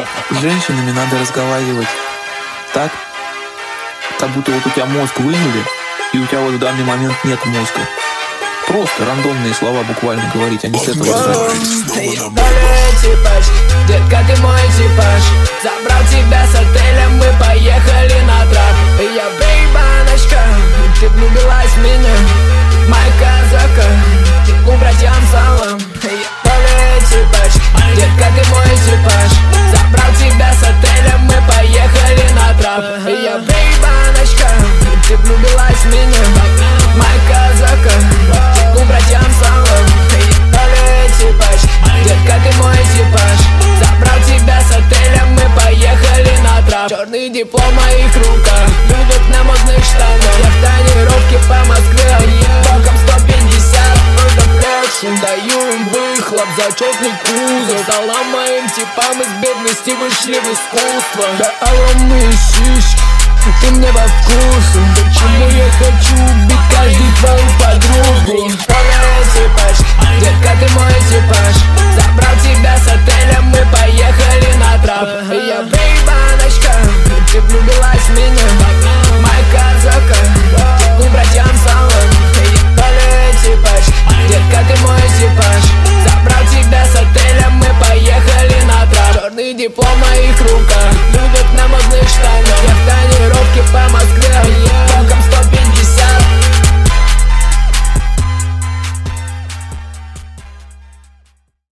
С женщинами надо разговаривать так, как будто вот у тебя мозг вынули, и у тебя вот в данный момент нет мозга. Просто рандомные слова буквально говорить, а не с этого типаж, детка, ты мой типаж. Забрал тебя с отеля, мы поехали на трап. Я бейбаночка, ты влюбилась в меня. Моя казака, братьям салам. Типаж, детка, ты мой типаж. Забрал тебя с отеля, мы поехали на трап. Я бейбаночка, ты влюбилась в меня. Моя казака, братьям салам. Типаж, детка, ты мой типаж. Забрал тебя с отеля, мы поехали на трап. Черный диплом в моих руках, любят на модных штанах. Я в тонировке по Москве, боком 150. Просто флешем, даю им выхлоп, зачетный кузов. Салам моим типам из бедности вышли в искусство. Да огромные сиськи, ты мне во вкусу. Почему я хочу убить каждый твою подругу? Типаж, детка, ты мой типаж. Забрал тебя с отеля, мы поехали на трап. Я бейбаночка, ты влюбилась в меня. Моя казака, братьям салам. Типаж, детка, ты мой типаж. Забрал тебя с отеля, мы поехали на трап. Черный диплом в моих руках, любят на модных штанах. Я в тонировке по Москве.